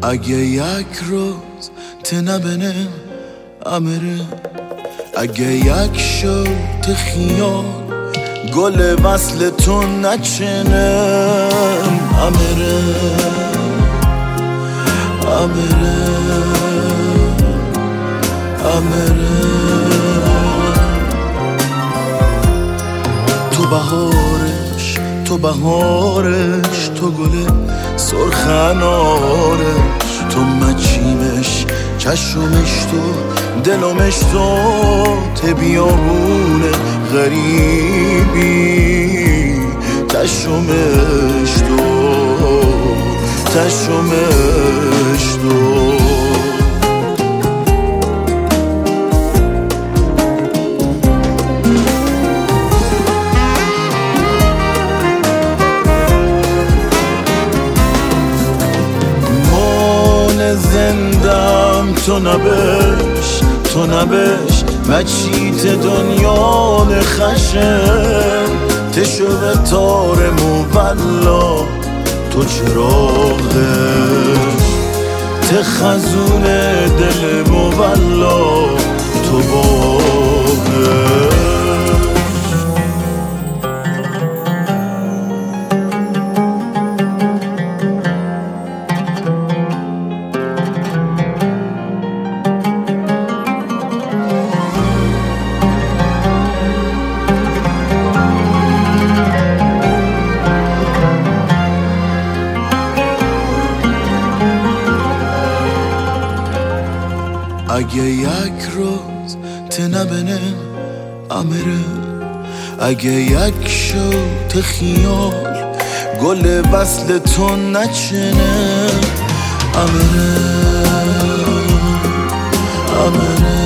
اگه یک روز تنبنه امره، اگه یک شوت خیال گل وصل تو نچنم امره امره امره. تو بهارش تو بهارش، تو گل سرخنارش، تو مچیمش چشمش تو دلمش تو، ته بیابونه غریبی تشمش تو تشمش تو. زندم تو نبش تو نبش، مچیت دنیا نخشم تشو به تار مولا، تو چراغش تخزون دل مولا، تو باغش. اگه یک روز تنبنه امره، اگه یک شوت خیال گل وصل تو نچنه امره امره